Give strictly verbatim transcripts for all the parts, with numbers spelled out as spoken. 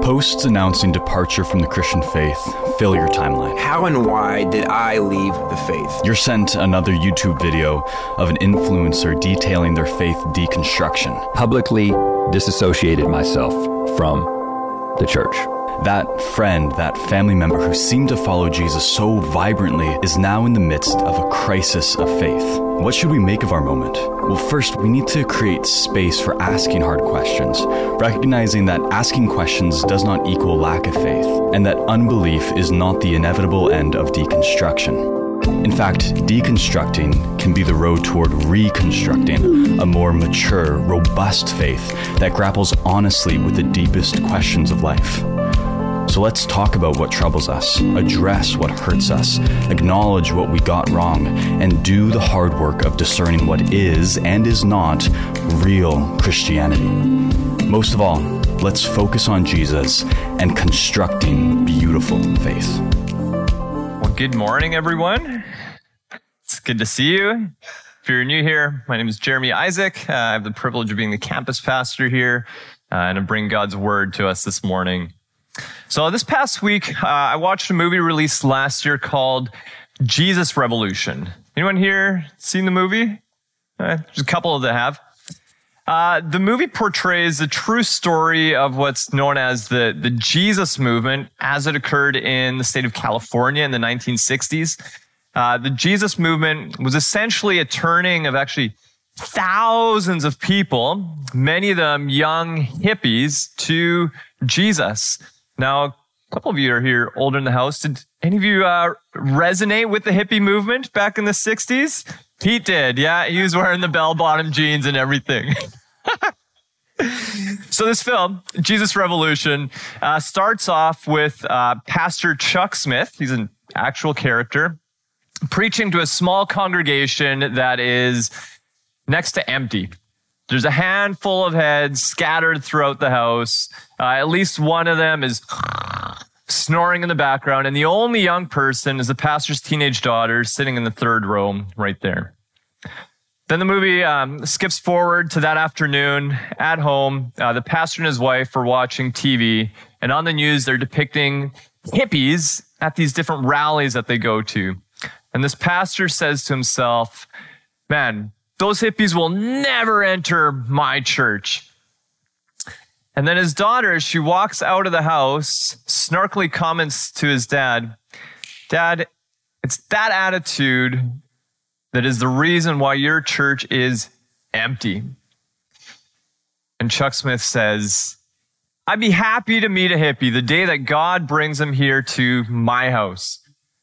Posts announcing departure from the Christian faith fill your timeline. How and why did I leave the faith? You're sent another YouTube video of an influencer detailing their faith deconstruction. Publicly disassociated myself from the church. That friend, that family member who seemed to follow Jesus so vibrantly is now in the midst of a crisis of faith. What should we make of our moment? Well, first, we need to create space for asking hard questions, recognizing that asking questions does not equal lack of faith, and that unbelief is not the inevitable end of deconstruction. In fact, deconstructing can be the road toward reconstructing a more mature, robust faith that grapples honestly with the deepest questions of life. So let's talk about what troubles us, address what hurts us, acknowledge what we got wrong, and do the hard work of discerning what is and is not real Christianity. Most of all, let's focus on Jesus and constructing beautiful faith. Well, good morning, everyone. It's good to see you. If you're new here, my name is Jeremy Isaac. Uh, I have the privilege of being the campus pastor here uh, and to bring God's word to us this morning. So this past week, uh, I watched a movie released last year called Jesus Revolution. Anyone here seen the movie? Uh, there's a couple that have. Uh, the movie portrays a true story of what's known as the, the Jesus movement as it occurred in the state of California in the nineteen sixties. Uh, the Jesus movement was essentially a turning of actually thousands of people, many of them young hippies, to Jesus. Now, a couple of you are here older in the house. Did any of you uh, resonate with the hippie movement back in the sixties? Pete did. Yeah, he was wearing the bell-bottom jeans and everything. So this film, Jesus Revolution, uh, starts off with uh, Pastor Chuck Smith. He's an actual character, preaching to a small congregation that is next to empty. There's a handful of heads scattered throughout the house. Uh, at least one of them is snoring in the background. And the only young person is the pastor's teenage daughter sitting in the third row right there. Then the movie um, skips forward to that afternoon at home. Uh, the pastor and his wife are watching T V. And on the news, they're depicting hippies at these different rallies that they go to. And this pastor says to himself, man, those hippies will never enter my church. And then his daughter, as she walks out of the house, snarkily comments to his dad, Dad, it's that attitude that is the reason why your church is empty. And Chuck Smith says, I'd be happy to meet a hippie the day that God brings him here to my house.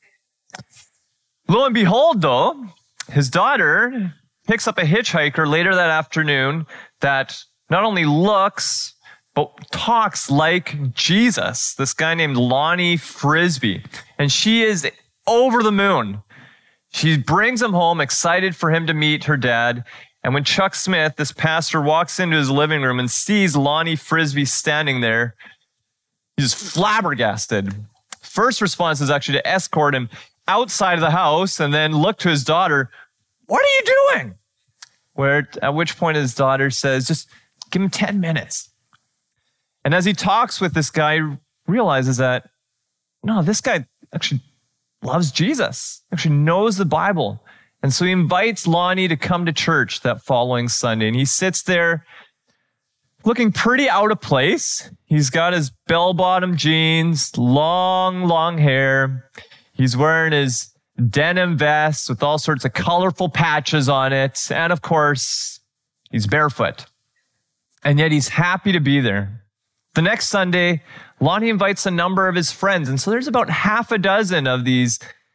Lo and behold, though, his daughter picks up a hitchhiker later that afternoon that not only looks, but talks like Jesus, this guy named Lonnie Frisbee. And she is over the moon. She brings him home, excited for him to meet her dad. And when Chuck Smith, this pastor, walks into his living room and sees Lonnie Frisbee standing there, he's flabbergasted. First response is actually to escort him outside of the house and then look to his daughter, what are you doing? Where, at which point his daughter says, just give him ten minutes. And as he talks with this guy, he realizes that, no, this guy actually loves Jesus, actually knows the Bible. And so he invites Lonnie to come to church that following Sunday. And he sits there looking pretty out of place. He's got his bell-bottom jeans, long, long hair. He's wearing his denim vest with all sorts of colorful patches on it. And of course, he's barefoot. And yet he's happy to be there. The next Sunday, Lonnie invites a number of his friends. And so there's about half a dozen of these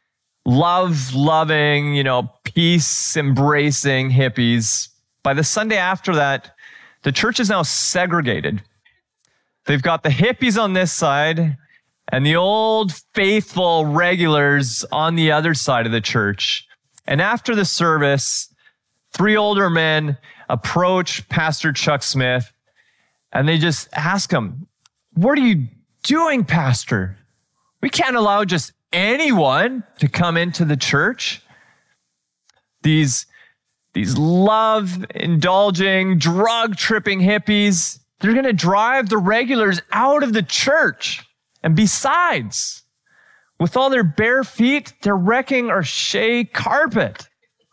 love-loving, you know, peace-embracing hippies. By the Sunday after that, the church is now segregated. They've got the hippies on this side and the old faithful regulars on the other side of the church. And after the service, three older men approach Pastor Chuck Smith and they just ask him, what are you doing, Pastor? We can't allow just anyone to come into the church. These, these love-indulging, drug-tripping hippies, they're going to drive the regulars out of the church. And besides, with all their bare feet, they're wrecking our shea carpet.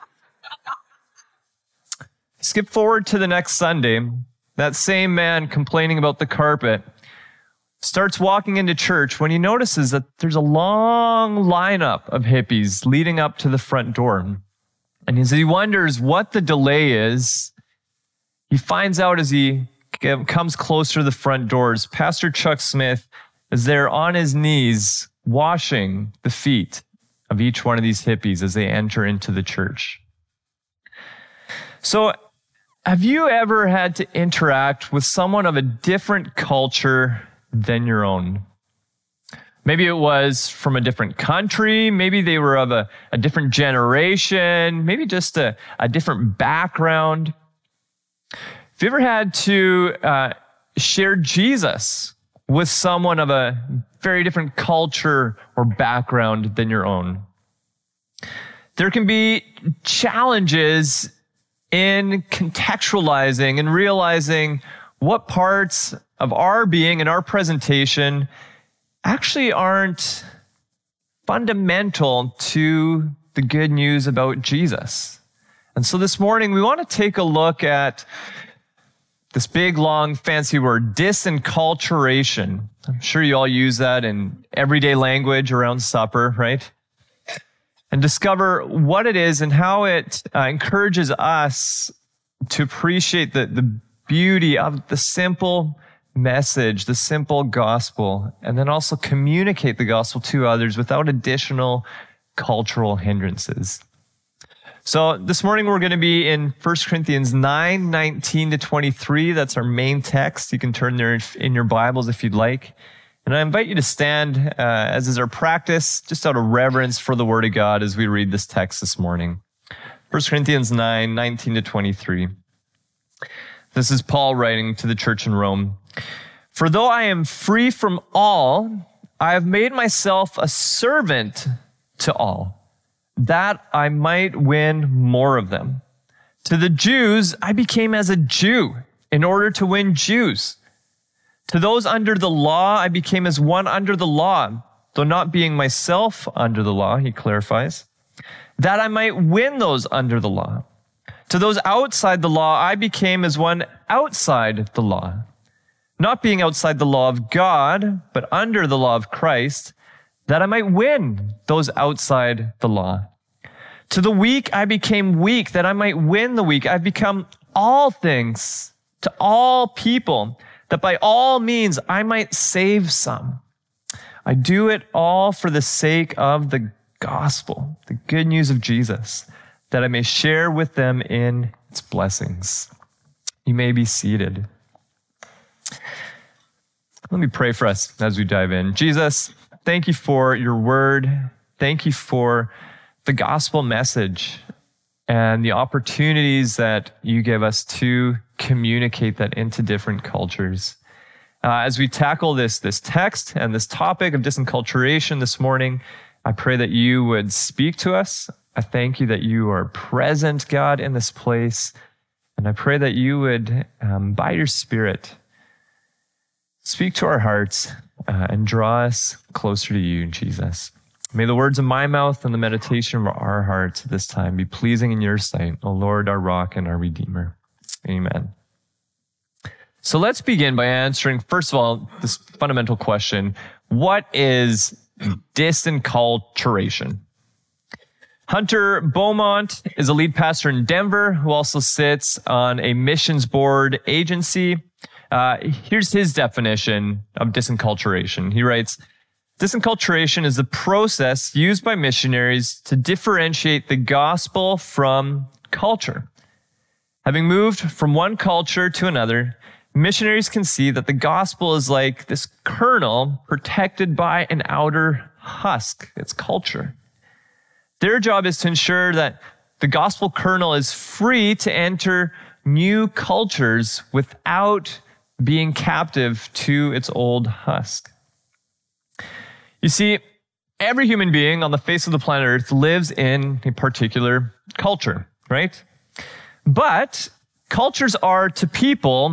Skip forward to the next Sunday. That same man complaining about the carpet starts walking into church when he notices that there's a long lineup of hippies leading up to the front door. And as he wonders what the delay is, he finds out as he comes closer to the front doors, Pastor Chuck Smith is there on his knees washing the feet of each one of these hippies as they enter into the church. So, have you ever had to interact with someone of a different culture than your own? Maybe it was from a different country. Maybe they were of a, a different generation. Maybe just a, a different background. Have you ever had to uh, share Jesus with someone of a very different culture or background than your own? There can be challenges in contextualizing and realizing what parts of our being and our presentation actually aren't fundamental to the good news about Jesus. And so this morning, we want to take a look at this big, long, fancy word, disenculturation. I'm sure you all use that in everyday language around supper, right? And discover what it is and how it uh, encourages us to appreciate the, the beauty of the simple message, the simple gospel, and then also communicate the gospel to others without additional cultural hindrances. So this morning we're going to be in First Corinthians nine, nineteen to twenty-three. That's our main text. You can turn there in your Bibles if you'd like. And I invite you to stand, uh, as is our practice, just out of reverence for the Word of God as we read this text this morning. First Corinthians nine, nineteen to twenty-three. This is Paul writing to the church in Rome. For though I am free from all, I have made myself a servant to all, that I might win more of them. To the Jews, I became as a Jew in order to win Jews. To those under the law, I became as one under the law, though not being myself under the law, he clarifies, that I might win those under the law. To those outside the law, I became as one outside the law, not being outside the law of God, but under the law of Christ, that I might win those outside the law. To the weak, I became weak, that I might win the weak. I've become all things to all people, that by all means I might save some. I do it all for the sake of the gospel, the good news of Jesus, that I may share with them in its blessings. You may be seated. Let me pray for us as we dive in. Jesus, thank you for your word. Thank you for the gospel message and the opportunities that you give us to communicate that into different cultures. Uh, as we tackle this, this text and this topic of disenculturation this morning, I pray that you would speak to us. I thank you that you are present, God, in this place. And I pray that you would, um, by your Spirit, speak to our hearts uh, and draw us closer to you, Jesus. May the words of my mouth and the meditation of our hearts at this time be pleasing in your sight, O Lord, our rock and our Redeemer. Amen. So let's begin by answering, first of all, this fundamental question: what is disenculturation? Hunter Beaumont is a lead pastor in Denver who also sits on a missions board agency. Uh, here's his definition of disenculturation. He writes, disenculturation is the process used by missionaries to differentiate the gospel from culture. Having moved from one culture to another, missionaries can see that the gospel is like this kernel protected by an outer husk. It's culture. Their job is to ensure that the gospel kernel is free to enter new cultures without being captive to its old husk. You see, every human being on the face of the planet Earth lives in a particular culture, right? But cultures are to people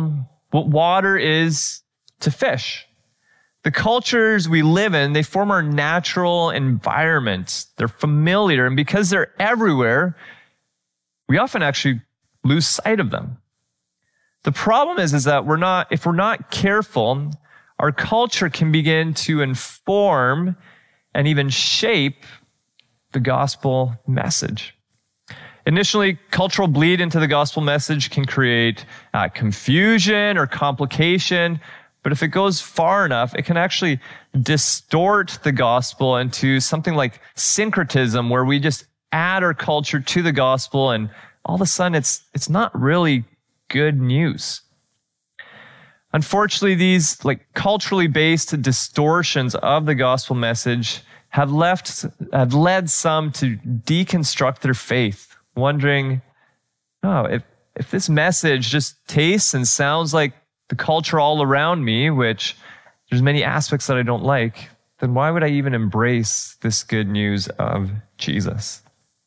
what water is to fish. The cultures we live in, they form our natural environment. They're familiar, and because they're everywhere, we often actually lose sight of them. The problem is, is that we're not, if we're not careful, our culture can begin to inform and even shape the gospel message. Initially, cultural bleed into the gospel message can create uh, confusion or complication, but if it goes far enough, it can actually distort the gospel into something like syncretism, where we just add our culture to the gospel, and all of a sudden it's it's not really good news. Unfortunately, these like culturally based distortions of the gospel message have left have led some to deconstruct their faith, wondering, oh, if if this message just tastes and sounds like the culture all around me, which there's many aspects that I don't like, then why would I even embrace this good news of Jesus?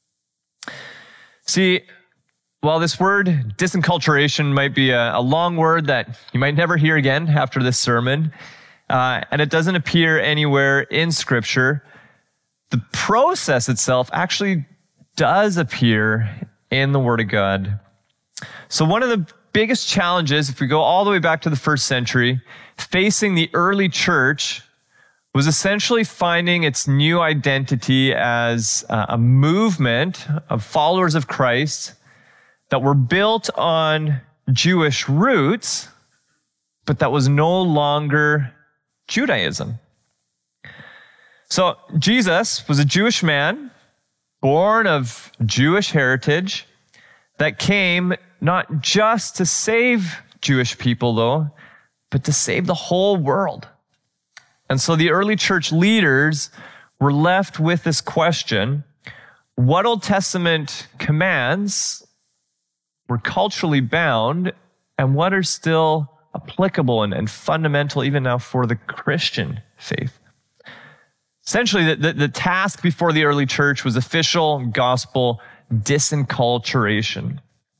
See, while this word disenculturation might be a, a long word that you might never hear again after this sermon, uh, and it doesn't appear anywhere in Scripture, the process itself actually does appear in the Word of God. So one of the biggest challenges, if we go all the way back to the first century, facing the early church was essentially finding its new identity as a movement of followers of Christ that were built on Jewish roots, but that was no longer Judaism. So Jesus was a Jewish man, born of Jewish heritage, that came not just to save Jewish people, though, but to save the whole world. And so the early church leaders were left with this question: what Old Testament commands were culturally bound, and what are still applicable and, and fundamental even now for the Christian faith? Essentially, the, the, the task before the early church was official gospel disenculturation.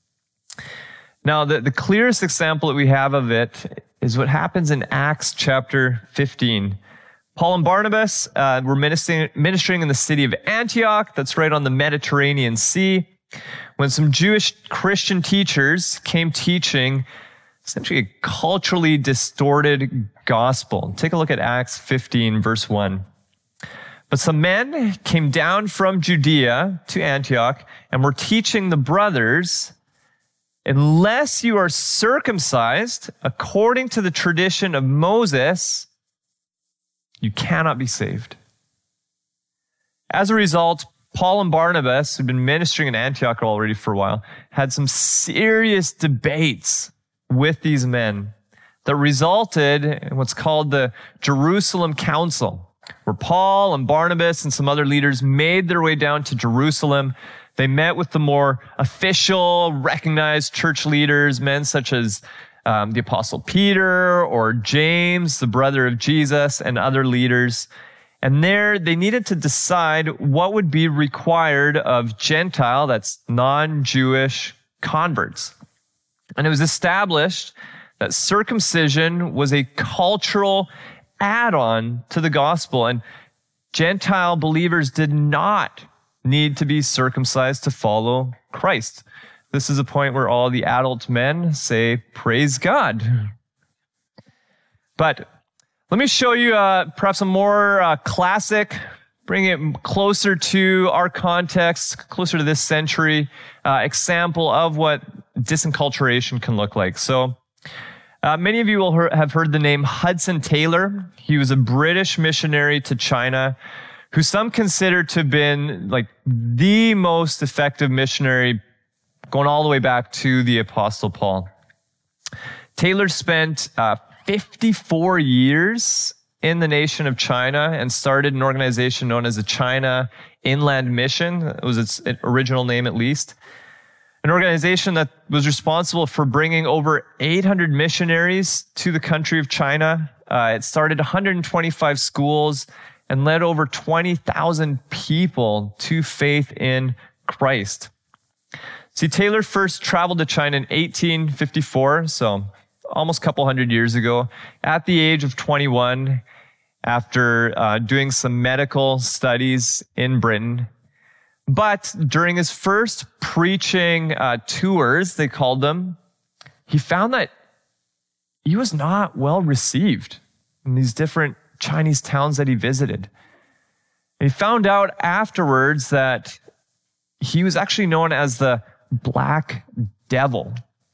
Now, the, the clearest example that we have of it is what happens in Acts chapter fifteen. Paul and Barnabas uh, were ministering, ministering in the city of Antioch, that's right on the Mediterranean Sea, when some Jewish Christian teachers came teaching essentially a culturally distorted gospel. Take a look at Acts fifteen, verse one. But some men came down from Judea to Antioch and were teaching the brothers, unless you are circumcised according to the tradition of Moses, you cannot be saved. As a result, Paul and Barnabas, who'd been ministering in Antioch already for a while, had some serious debates with these men that resulted in what's called the Jerusalem Council, where Paul and Barnabas and some other leaders made their way down to Jerusalem. They met with the more official, recognized church leaders, men such as um, the Apostle Peter or James, the brother of Jesus, and other leaders. And there they needed to decide what would be required of Gentile, that's non-Jewish converts. And it was established that circumcision was a cultural add-on to the gospel, and Gentile believers did not need to be circumcised to follow Christ. This is a point where all the adult men say, praise God. But let me show you uh, perhaps a more uh, classic, bring it closer to our context, closer to this century, uh, example of what disenculturation can look like. So uh, many of you will he- have heard the name Hudson Taylor. He was a British missionary to China, who some consider to have been like the most effective missionary going all the way back to the Apostle Paul. Taylor spent uh, fifty-four years in the nation of China and started an organization known as the China Inland Mission. It was its original name, at least. An organization that was responsible for bringing over eight hundred missionaries to the country of China. Uh, it started one hundred twenty-five schools and led over twenty thousand people to faith in Christ. See, Taylor first traveled to China in eighteen fifty-four, so almost a couple hundred years ago, at the age of twenty-one, after uh, doing some medical studies in Britain. But during his first preaching uh, tours, they called them, he found that he was not well received in these different Chinese towns that he visited. And he found out afterwards that he was actually known as the Black Devil.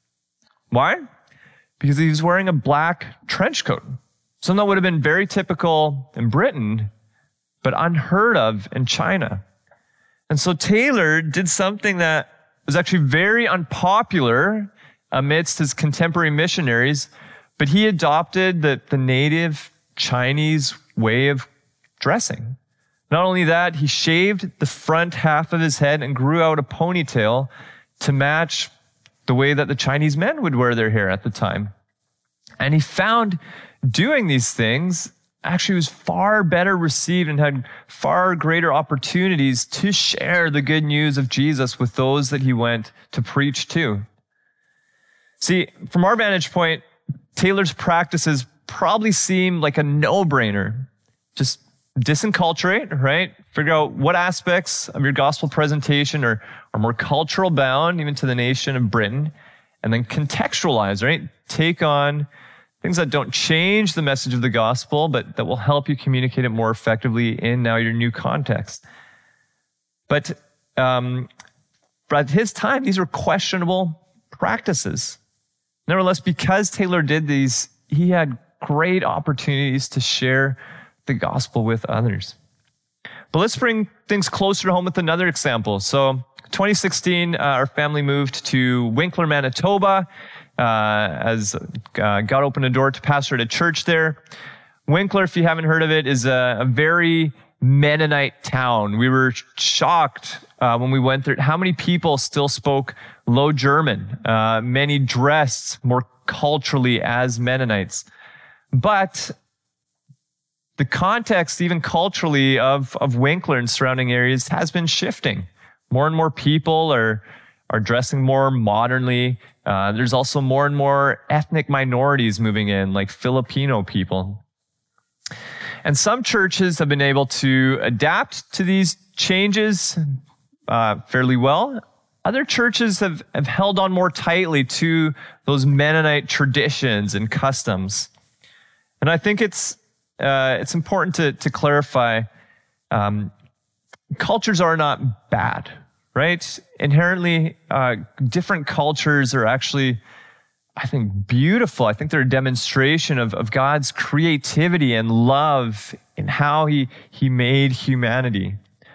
Why? Because he was wearing a black trench coat. Something that would have been very typical in Britain, but unheard of in China. And so Taylor did something that was actually very unpopular amidst his contemporary missionaries, but he adopted the, the native Chinese way of dressing. Not only that, he shaved the front half of his head and grew out a ponytail to match the way that the Chinese men would wear their hair at the time. And he found doing these things actually was far better received and had far greater opportunities to share the good news of Jesus with those that he went to preach to. See, from our vantage point, Taylor's practices probably seem like a no-brainer. Just disenculturate, right? Figure out what aspects of your gospel presentation are, are more cultural bound, even to the nation of Britain, and then contextualize, right? Take on things that don't change the message of the gospel, but that will help you communicate it more effectively in now your new context. But um, at his time, these were questionable practices. Nevertheless, because Taylor did these, he had great opportunities to share the gospel with others. But let's bring things closer to home with another example. So twenty sixteen, uh, our family moved to Winkler, Manitoba, uh, as uh, God opened a door to pastor at a church there. Winkler, if you haven't heard of it, is a, a very Mennonite town. We were shocked uh, when we went there how many people still spoke Low German. Uh, many dressed more culturally as Mennonites. But the context, even culturally, of, of Winkler and surrounding areas has been shifting. More and more people are, are dressing more modernly. Uh, there's also more and more ethnic minorities moving in, like Filipino people. And some churches have been able to adapt to these changes uh, fairly well. Other churches have, have held on more tightly to those Mennonite traditions and customs. And I think it's uh, it's important to, to clarify, um, cultures are not bad, right? Inherently, uh, different cultures are actually, I think, beautiful. I think they're a demonstration of, of God's creativity and love in how he, he made humanity.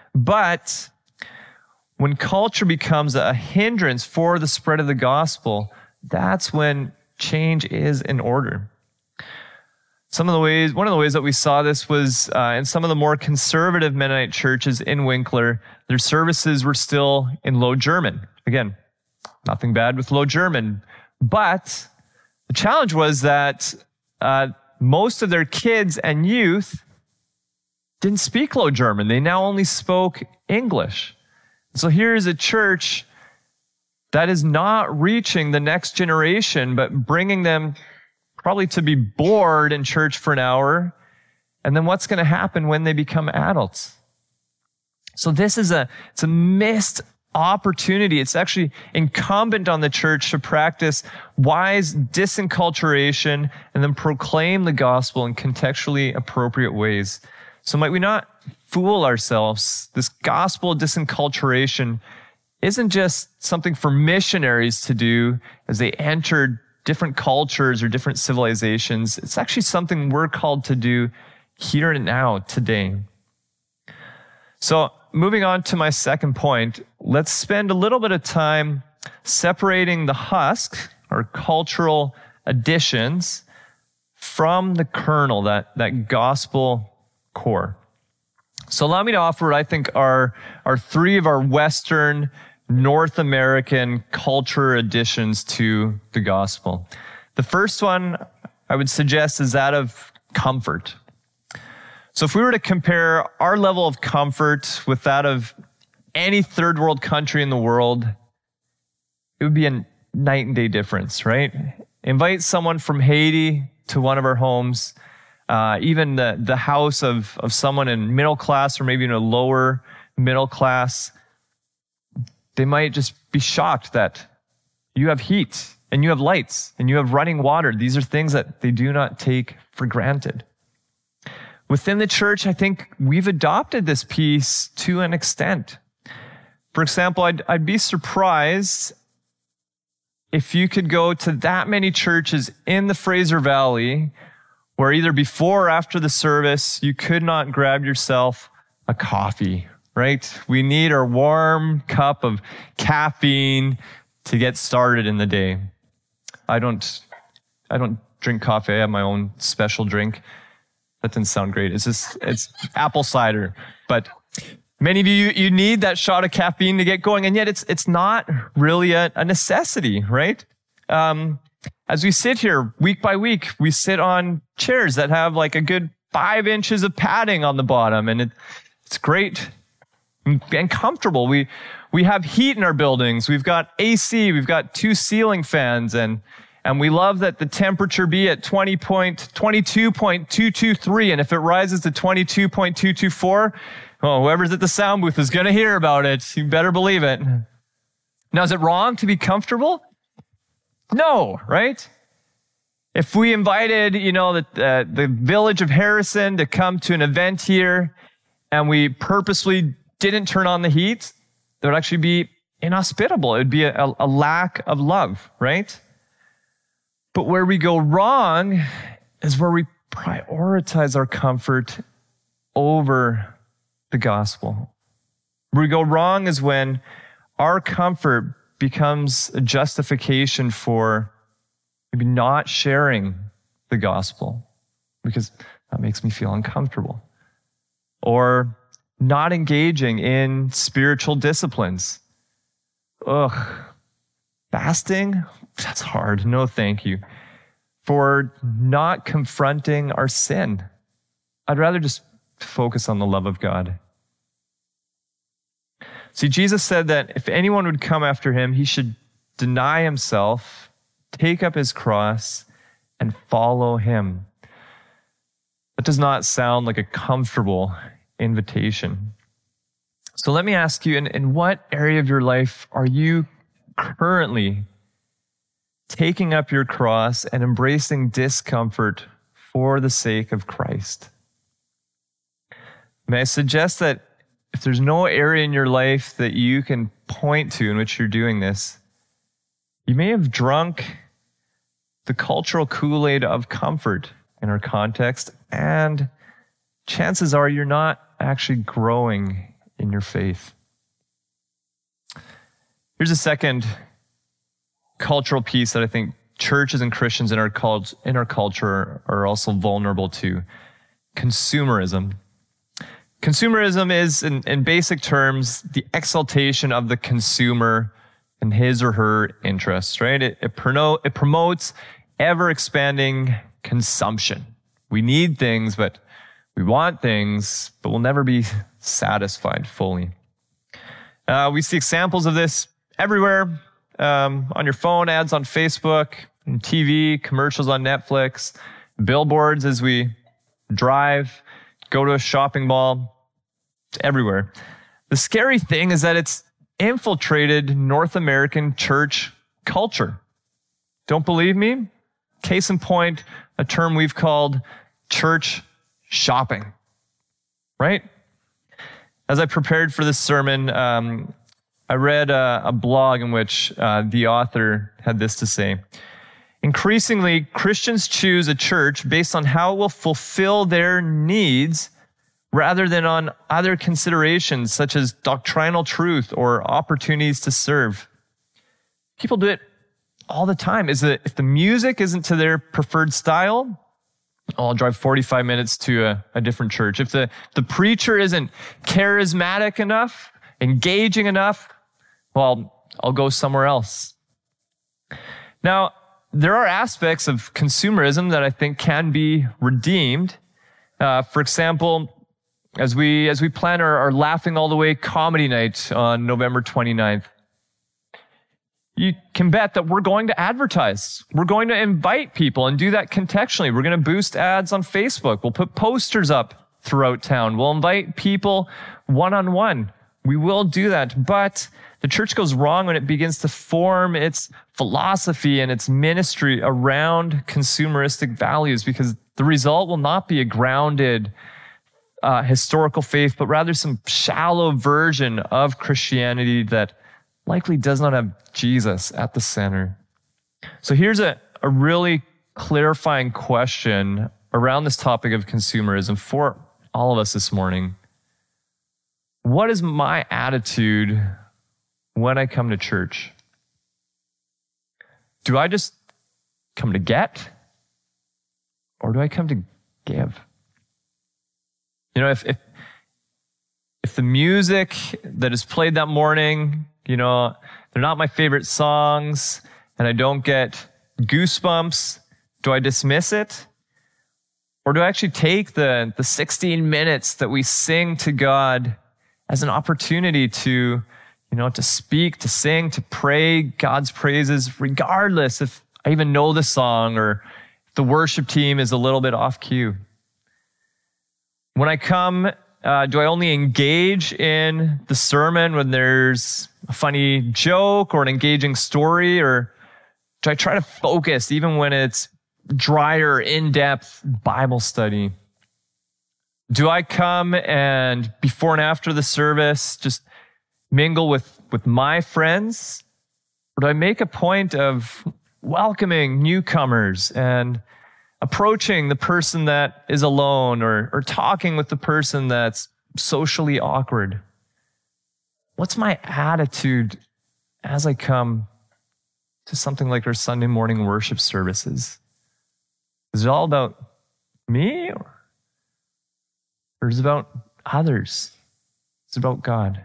But when culture becomes a hindrance for the spread of the gospel, that's when change is in order. Some of the ways, one of the ways that we saw this was uh, in some of the more conservative Mennonite churches in Winkler. Their services were still in Low German. Again, nothing bad with Low German, but the challenge was that uh, most of their kids and youth didn't speak Low German. They now only spoke English. So here's a church that is not reaching the next generation, but bringing them probably to be bored in church for an hour. And then what's going to happen when they become adults? So this is a, it's a missed opportunity. It's actually incumbent on the church to practice wise disenculturation and then proclaim the gospel in contextually appropriate ways. So might we not fool ourselves? This gospel disenculturation isn't just something for missionaries to do as they enter different cultures or different civilizations. It's actually something we're called to do here and now, today. So moving on to my second point, let's spend a little bit of time separating the husk, or cultural additions, from the kernel, that, that gospel core. So allow me to offer what I think are, are three of our Western North American culture additions to the gospel. The first one I would suggest is that of comfort. So if we were to compare our level of comfort with that of any third world country in the world, it would be a night and day difference, right? invite someone from Haiti to one of our homes, uh, even the, the house of, of someone in middle class or maybe in a lower middle class, they might just be shocked that you have heat and you have lights and you have running water. These are things that they do not take for granted. Within the church, I think we've adopted this piece to an extent. For example, I'd, I'd be surprised if you could go to that many churches in the Fraser Valley where either before or after the service, you could not grab yourself a coffee, right? We need our warm cup of caffeine to get started in the day. I don't, I don't drink coffee. I have my own special drink. That didn't sound great. It's just, it's apple cider. But many of you, you need that shot of caffeine to get going. And yet it's, it's not really a, a necessity, right? Um, as we sit here week by week, we sit on chairs that have like a good five inches of padding on the bottom. And it, it's great and comfortable. We, we have heat in our buildings. We've got A C. We've got two ceiling fans, and, and we love that the temperature be at twenty point, twenty-two point two two three. And if it rises to twenty-two point two two four, well, whoever's at the sound booth is going to hear about it. You better believe it. Now, is it wrong to be comfortable? No, right? If we invited, you know, the, uh, the village of Harrison to come to an event here, and we purposely didn't turn on the heat, that would actually be inhospitable. It would be a, a lack of love, right? But where we go wrong is where we prioritize our comfort over the gospel. Where we go wrong is when our comfort becomes a justification for maybe not sharing the gospel because that makes me feel uncomfortable. Or not engaging in spiritual disciplines. Ugh, fasting? That's hard. No, thank you. For not confronting our sin. I'd rather just focus on the love of God. See, Jesus said that if anyone would come after him, he should deny himself, take up his cross, and follow him. That does not sound like a comfortable invitation. So let me ask you, in, in what area of your life are you currently taking up your cross and embracing discomfort for the sake of Christ? May I suggest that if there's no area in your life that you can point to in which you're doing this, you may have drunk the cultural Kool-Aid of comfort in our context, and chances are you're not actually growing in your faith. Here's a second cultural piece that I think churches and Christians in our cult- in our culture are also vulnerable to: consumerism. Consumerism is, in, in basic terms, the exaltation of the consumer and his or her interests, right? It, it, prono- it promotes ever-expanding consumption. We need things, but we want things, but we'll never be satisfied fully. Uh, we see examples of this everywhere, um, on your phone, ads on Facebook, and T V, commercials on Netflix, billboards as we drive, go to a shopping mall. It's everywhere. The scary thing is that it's infiltrated North American church culture. Don't believe me? Case in point, a term we've called church shopping, right? As I prepared for this sermon, um, I read a, a blog in which uh, the author had this to say: increasingly, Christians choose a church based on how it will fulfill their needs rather than on other considerations such as doctrinal truth or opportunities to serve. People do it all the time. Is it, if the music isn't to their preferred style, I'll drive forty-five minutes to a, a different church. If the, the preacher isn't charismatic enough, engaging enough, well, I'll go somewhere else. Now, there are aspects of consumerism that I think can be redeemed. Uh, for example, as we as we plan our, our Laughing All the Way comedy night on November twenty-ninth, you can bet that we're going to advertise. We're going to invite people and do that contextually. We're going to boost ads on Facebook. We'll put posters up throughout town. We'll invite people one-on-one. We will do that. But the church goes wrong when it begins to form its philosophy and its ministry around consumeristic values, because the result will not be a grounded uh, historical faith, but rather some shallow version of Christianity that likely does not have Jesus at the center. So here's a, a really clarifying question around this topic of consumerism for all of us this morning. What is my attitude when I come to church? Do I just come to get, or do I come to give? You know, if if, if the music that is played that morning, you know, they're not my favorite songs, and I don't get goosebumps, do I dismiss it? Or do I actually take the, the sixteen minutes that we sing to God as an opportunity to, you know, to speak, to sing, to pray God's praises, regardless if I even know the song or if the worship team is a little bit off cue? When I come, uh, do I only engage in the sermon when there's a funny joke or an engaging story, or do I try to focus even when it's drier, in-depth Bible study? Do I come and before and after the service just mingle with, with my friends? Or do I make a point of welcoming newcomers and approaching the person that is alone, or, or talking with the person that's socially awkward? What's my attitude as I come to something like our Sunday morning worship services? Is it all about me, or, or is it about others? It's about God.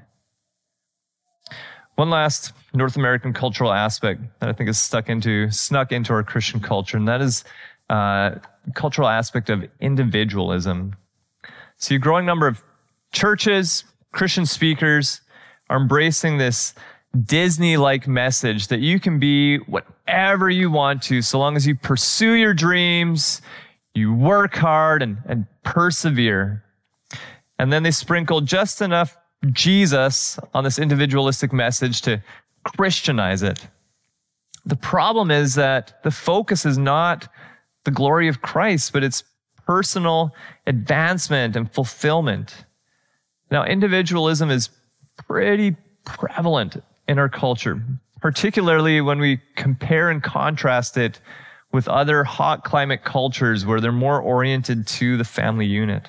One last North American cultural aspect that I think is stuck into, snuck into our Christian culture, and that is uh, cultural aspect of individualism. So a growing number of churches, Christian speakers are embracing this Disney-like message that you can be whatever you want to, so long as you pursue your dreams, you work hard and, and persevere. And then they sprinkle just enough Jesus on this individualistic message to Christianize it. The problem is that the focus is not the glory of Christ, but it's personal advancement and fulfillment. Now, individualism is pretty prevalent in our culture, particularly when we compare and contrast it with other hot climate cultures where they're more oriented to the family unit.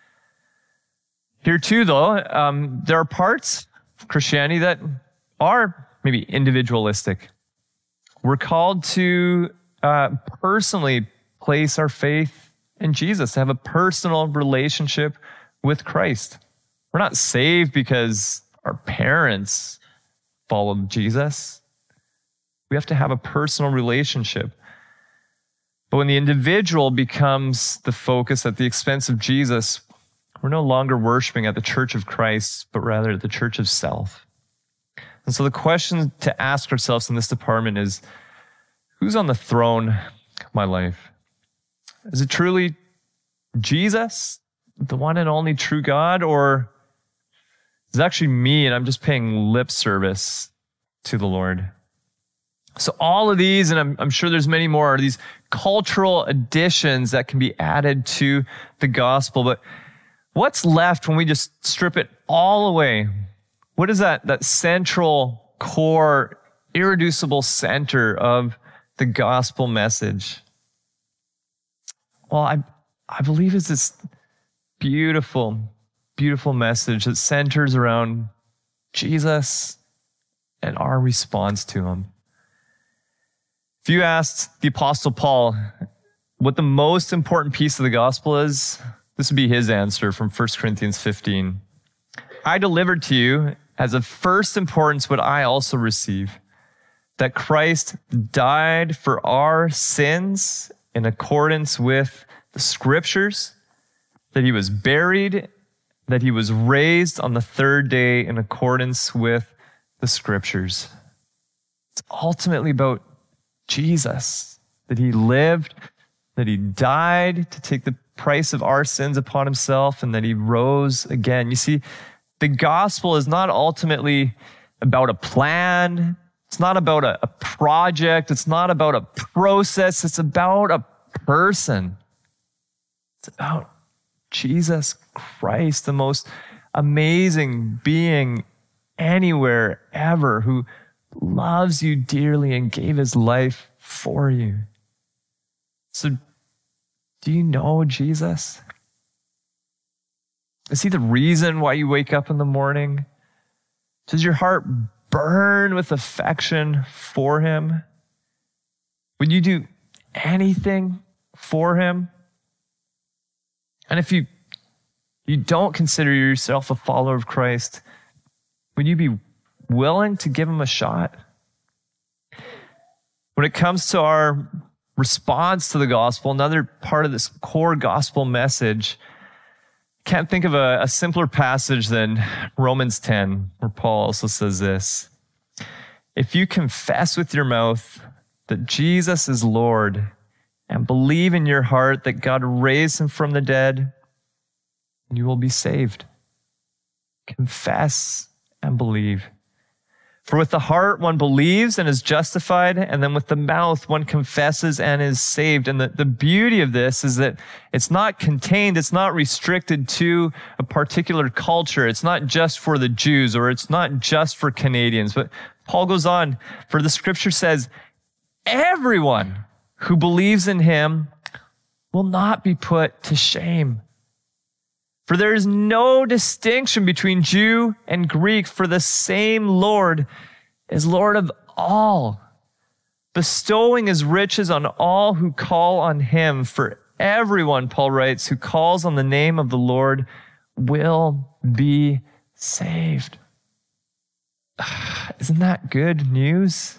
Here too, though, um, there are parts of Christianity that are maybe individualistic. We're called to uh, personally place our faith in Jesus, to have a personal relationship with Christ. We're not saved because our parents followed Jesus. We have to have a personal relationship. But when the individual becomes the focus at the expense of Jesus, we're no longer worshiping at the church of Christ, but rather at the church of self. And so the question to ask ourselves in this department is, who's on the throne of my life? Is it truly Jesus, the one and only true God, or is it actually me and I'm just paying lip service to the Lord? So all of these, and I'm, I'm sure there's many more, are these cultural additions that can be added to the gospel. But what's left when we just strip it all away? What is that, that central, core, irreducible center of the gospel message? Well, I, I believe it's this beautiful, beautiful message that centers around Jesus and our response to him. If you asked the Apostle Paul what the most important piece of the gospel is, this would be his answer from First Corinthians fifteen. I delivered to you as of first importance what I also received, that Christ died for our sins in accordance with the scriptures, that he was buried, that he was raised on the third day in accordance with the scriptures. It's ultimately about Jesus, that he lived, that he died to take the price of our sins upon himself, and that he rose again. You see, the gospel is not ultimately about a plan. It's not about a, a project. It's not about a process. It's about a person. It's about Jesus Christ, the most amazing being anywhere ever, who loves you dearly and gave his life for you. So, do you know Jesus? Is he the reason why you wake up in the morning? Does your heart burn with affection for him? Would you do anything for him? And if you you don't consider yourself a follower of Christ, would you be willing to give him a shot? When it comes to our response to the gospel, another part of this core gospel message, can't think of a, a simpler passage than Romans ten, where Paul also says this: if you confess with your mouth that Jesus is Lord and believe in your heart that God raised him from the dead, you will be saved. Confess and believe. For with the heart one believes and is justified, and then with the mouth one confesses and is saved. And the, the beauty of this is that it's not contained, it's not restricted to a particular culture. It's not just for the Jews, or it's not just for Canadians. But Paul goes on, for the scripture says, everyone who believes in him will not be put to shame. For there is no distinction between Jew and Greek, for the same Lord is Lord of all, bestowing his riches on all who call on him. For everyone, Paul writes, who calls on the name of the Lord will be saved. Isn't that good news?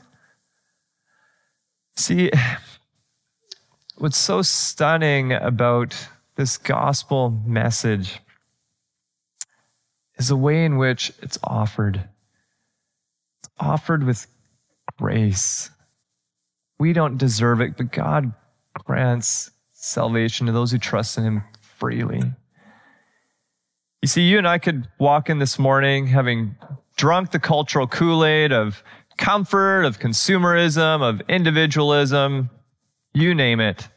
See, what's so stunning about this gospel message is the way in which it's offered. It's offered with grace. We don't deserve it, but God grants salvation to those who trust in him freely. You see, you and I could walk in this morning having drunk the cultural Kool-Aid of comfort, of consumerism, of individualism, you name it.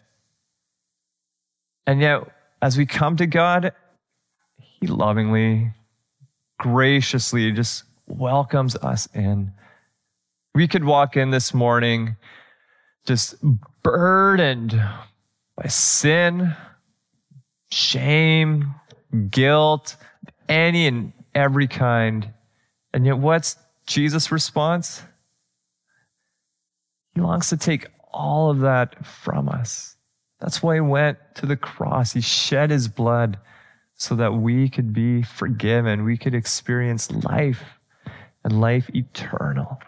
And yet, as we come to God, he lovingly, graciously just welcomes us in. We could walk in this morning just burdened by sin, shame, guilt, any and every kind. And yet, what's Jesus' response? He longs to take all of that from us. That's why he went to the cross. He shed his blood so that we could be forgiven. We could experience life and life eternal.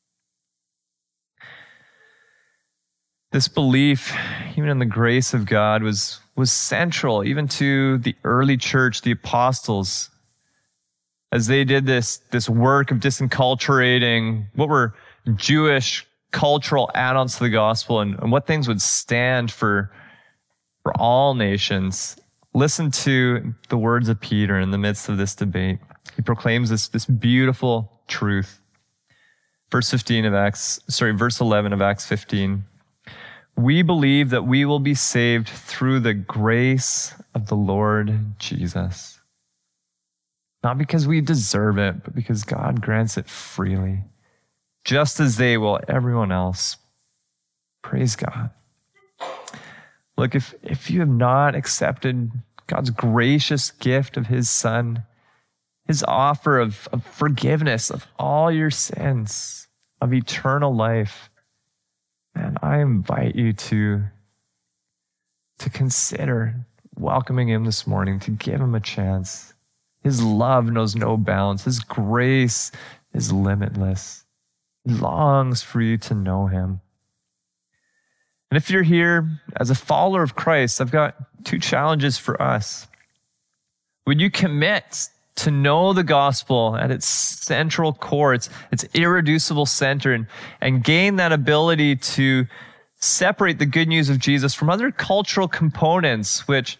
This belief, even in the grace of God, was, was central even to the early church, the apostles, as they did this, this work of disenculturating what were Jewish cultural add-ons to the gospel, and, and what things would stand for for all nations. Listen to the words of Peter in the midst of this debate. He proclaims this, this beautiful truth. Verse fifteen of Acts, sorry, verse eleven of Acts fifteen. We believe that we will be saved through the grace of the Lord Jesus. Not because we deserve it, but because God grants it freely, just as they will everyone else. Praise God. Look, if, if you have not accepted God's gracious gift of his Son, his offer of, of forgiveness of all your sins, of eternal life, man, I invite you to, to consider welcoming him this morning, to give him a chance. His love knows no bounds. His grace is limitless. He longs for you to know him. And if you're here as a follower of Christ, I've got two challenges for us. Would you commit to know the gospel at its central core, its, its irreducible center, and, and gain that ability to separate the good news of Jesus from other cultural components, which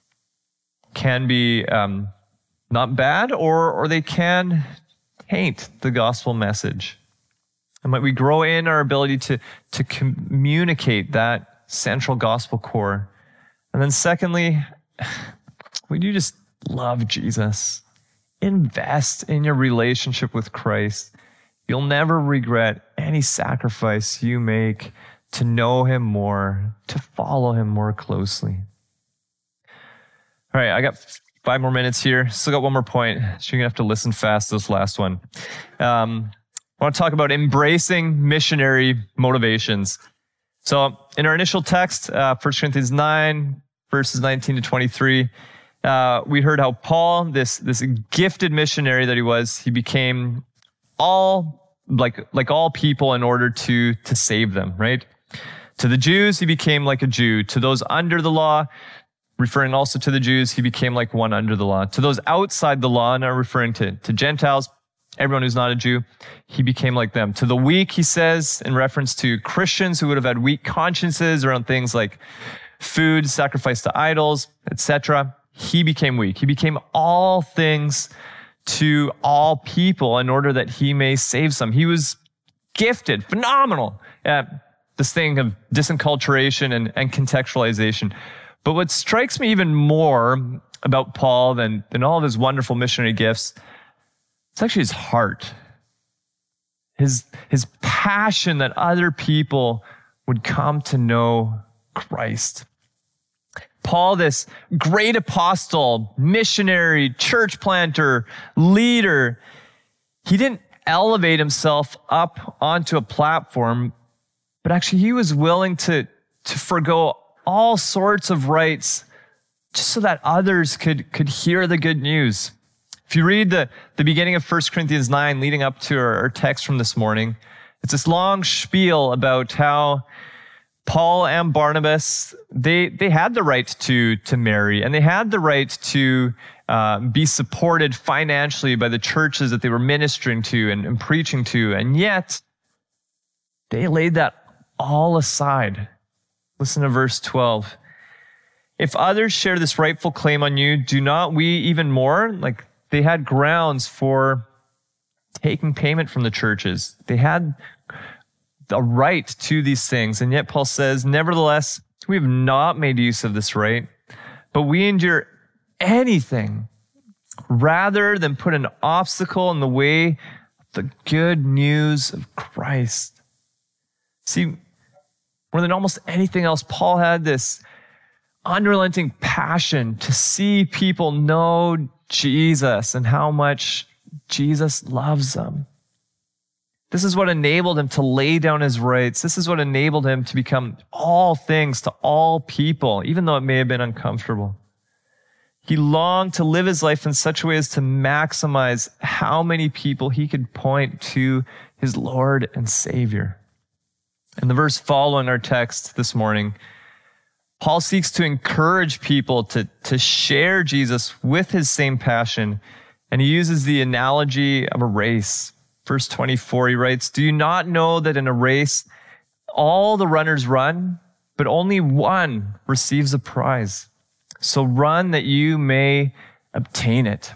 can be um, not bad, or, or they can taint the gospel message. And might we grow in our ability to, to communicate that central gospel core. And then secondly, would you just love Jesus? Invest in your relationship with Christ. You'll never regret any sacrifice you make to know him more, to follow him more closely. All right, I got five more minutes here. Still got one more point, so you're going to have to listen fast to this last one. Um, I want to talk about embracing missionary motivations. So in our initial text, uh, First Corinthians nine, verses nineteen to twenty-three, uh, we heard how Paul, this, this gifted missionary that he was, he became all, like, like all people in order to, to save them, right? To the Jews, he became like a Jew. To those under the law, referring also to the Jews, he became like one under the law. To those outside the law, now referring to, to Gentiles, everyone who's not a Jew, he became like them. To the weak, he says, in reference to Christians who would have had weak consciences around things like food, sacrifice to idols, et cetera, he became weak. He became all things to all people in order that he may save some. He was gifted, phenomenal at this thing of disenculturation and, and contextualization. But what strikes me even more about Paul than, than all of his wonderful missionary gifts, it's actually his heart. His, his passion that other people would come to know Christ. Paul, this great apostle, missionary, church planter, leader, he didn't elevate himself up onto a platform, but actually he was willing to, to forgo all sorts of rights just so that others could, could hear the good news. If you read the, the beginning of First Corinthians nine leading up to our, our text from this morning, it's this long spiel about how Paul and Barnabas, they, they had the right to, to marry, and they had the right to uh, be supported financially by the churches that they were ministering to and, and preaching to, and yet they laid that all aside. Listen to verse twelve. If others share this rightful claim on you, do not we even more? Like, they had grounds for taking payment from the churches. They had a right to these things. And yet Paul says, nevertheless, we have not made use of this right, but we endure anything rather than put an obstacle in the way of the good news of Christ. See, more than almost anything else, Paul had this unrelenting passion to see people know Jesus and how much Jesus loves them. This is what enabled him to lay down his rights. This is what enabled him to become all things to all people, even though it may have been uncomfortable. He longed to live his life in such a way as to maximize how many people he could point to his Lord and Savior. In the verse following our text this morning, Paul seeks to encourage people to, to share Jesus with his same passion, and he uses the analogy of a race. Verse twenty-four, he writes, do you not know that in a race all the runners run, but only one receives a prize? So run that you may obtain it.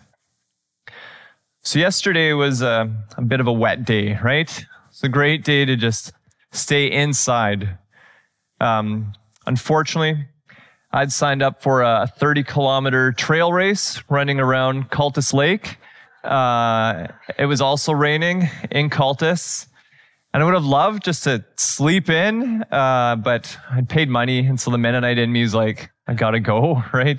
So yesterday was a, a bit of a wet day, right? It's a great day to just stay inside. Um, unfortunately, I'd signed up for a thirty kilometer trail race running around Cultus Lake. Uh, it was also raining in Cultus, and I would have loved just to sleep in, uh, but I'd paid money, and so the Mennonite in me was like, I gotta go, right?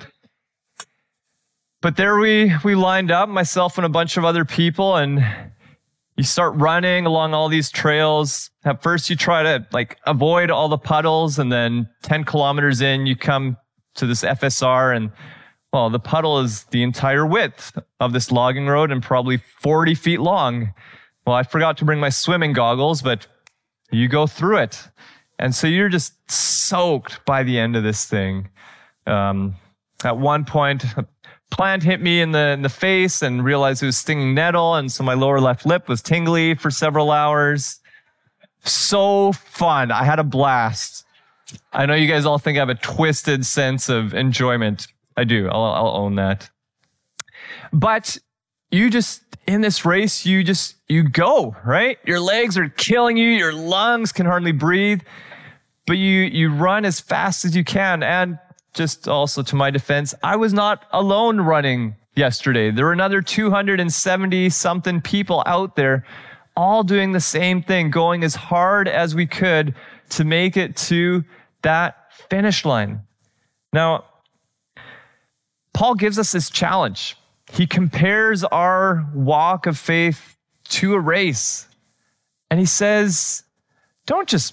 But there we, we lined up, myself and a bunch of other people, and you start running along all these trails. At first you try to like avoid all the puddles, and then ten kilometers in, you come to this F S R, and well, the puddle is the entire width of this logging road and probably forty feet long. Well, I forgot to bring my swimming goggles, but you go through it. And so you're just soaked by the end of this thing. Um, at one point, plant hit me in the in the face and realized it was stinging nettle, and so my lower left lip was tingly for several hours. So fun. I had a blast. I know you guys all think I have a twisted sense of enjoyment. I do. I'll, I'll own that. But you just, in this race, you just, you go, right? Your legs are killing you. Your lungs can hardly breathe. But you, you run as fast as you can. And just also to my defense, I was not alone running yesterday. There were another two hundred seventy something people out there all doing the same thing, going as hard as we could to make it to that finish line. Now, Paul gives us this challenge. He compares our walk of faith to a race. And he says, don't just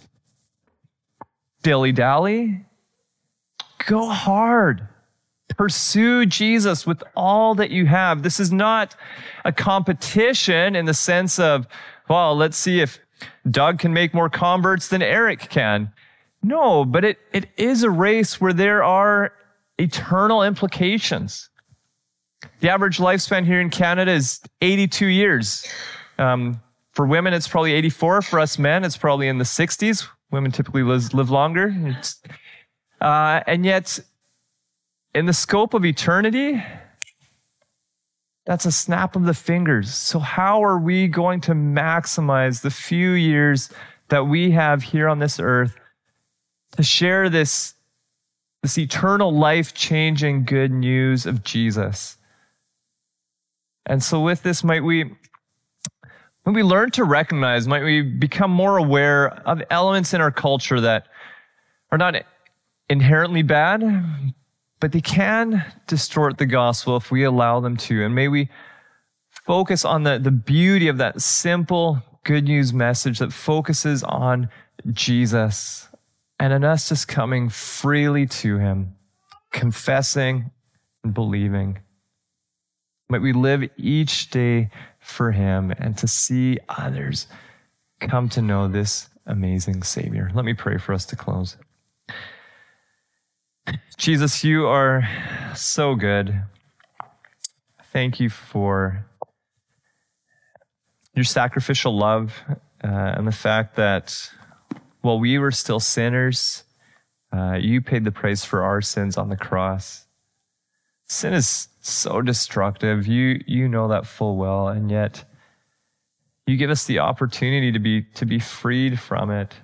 dilly-dally. Go hard. Pursue Jesus with all that you have. This is not a competition in the sense of, well, let's see if Doug can make more converts than Eric can. No, but it, it is a race where there are eternal implications. The average lifespan here in Canada is eighty-two years. Um, for women, it's probably eighty-four. For us men, it's probably in the sixties. Women typically live, live longer. It's, uh, and yet, in the scope of eternity, that's a snap of the fingers. So how are we going to maximize the few years that we have here on this earth to share this, this eternal life-changing good news of Jesus? And so with this, might we, might we learn to recognize, might we become more aware of elements in our culture that are not inherently bad, but they can distort the gospel if we allow them to. And may we focus on the, the beauty of that simple good news message that focuses on Jesus and on us just coming freely to him, confessing and believing. Might we live each day for him and to see others come to know this amazing Savior. Let me pray for us to close. Jesus, you are so good. Thank you for your sacrificial love uh, and the fact that while we were still sinners, uh, you paid the price for our sins on the cross. Sin is so destructive. You you know that full well, and yet you give us the opportunity to be to be freed from it,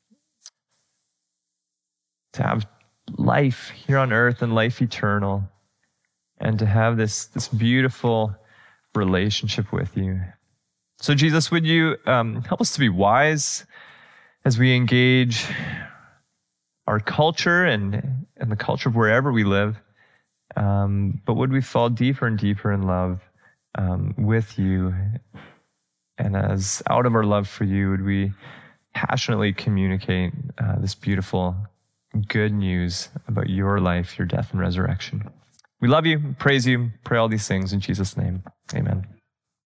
to have life here on earth and life eternal, and to have this, this beautiful relationship with you. So Jesus, would you um, help us to be wise as we engage our culture and, and the culture of wherever we live, um, but would we fall deeper and deeper in love um, with you, and as out of our love for you, would we passionately communicate uh, this beautiful good news about your life, your death and resurrection. We love you, praise you, pray all these things in Jesus' name. Amen.